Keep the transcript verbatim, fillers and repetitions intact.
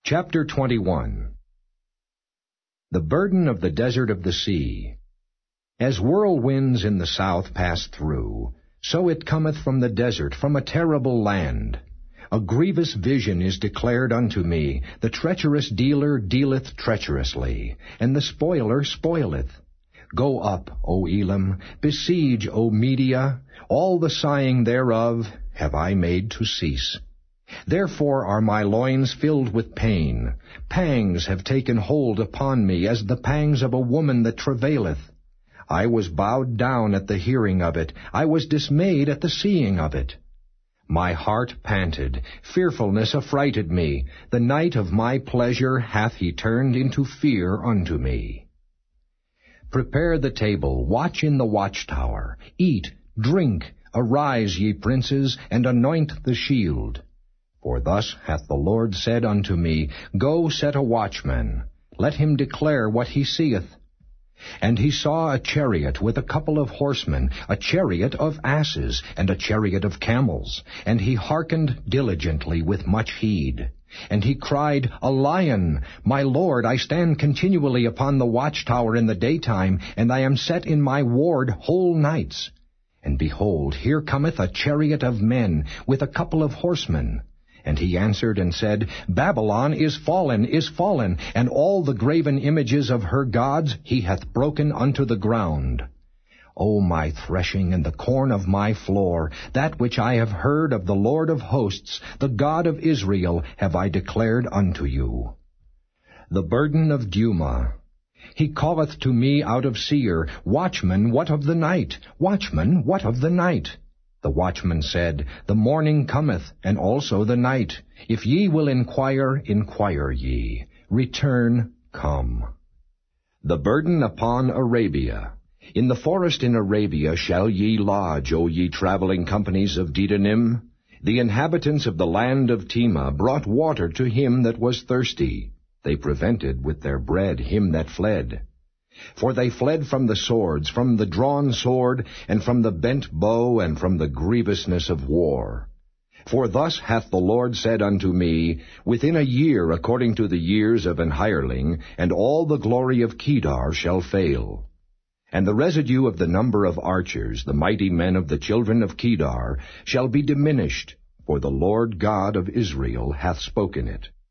Chapter twenty-one. The burden of the desert of the sea. As whirlwinds in the south pass through, so it cometh from the desert, from a terrible land. A grievous vision is declared unto me. The treacherous dealer dealeth treacherously, and the spoiler spoileth. Go up, O Elam, besiege, O Media, all the sighing thereof have I made to cease. Therefore are my loins filled with pain. Pangs have taken hold upon me, as the pangs of a woman that travaileth. I was bowed down at the hearing of it. I was dismayed at the seeing of it. My heart panted. Fearfulness affrighted me. The night of my pleasure hath he turned into fear unto me. Prepare the table, watch in the watchtower. Eat, drink, arise, ye princes, and anoint the shield. For thus hath the Lord said unto me, Go set a watchman, let him declare what he seeth. And he saw a chariot with a couple of horsemen, a chariot of asses, and a chariot of camels. And he hearkened diligently with much heed. And he cried, A lion! My Lord, I stand continually upon the watchtower in the daytime, and I am set in my ward whole nights. And behold, here cometh a chariot of men, with a couple of horsemen. And he answered and said, Babylon is fallen, is fallen, and all the graven images of her gods he hath broken unto the ground. O my threshing and the corn of my floor, that which I have heard of the Lord of hosts, the God of Israel, have I declared unto you. The burden of Duma. He calleth to me out of Seir, Watchman, what of the night? Watchman, what of the night? The watchman said, The morning cometh, and also the night. If ye will inquire, inquire ye. Return, come. The burden upon Arabia. In the forest in Arabia shall ye lodge, O ye traveling companies of Dedanim. The inhabitants of the land of Tema brought water to him that was thirsty. They prevented with their bread him that fled. For they fled from the swords, from the drawn sword, and from the bent bow, and from the grievousness of war. For thus hath the Lord said unto me, Within a year according to the years of an hireling, and all the glory of Kedar shall fail. And the residue of the number of archers, the mighty men of the children of Kedar, shall be diminished, for the Lord God of Israel hath spoken it.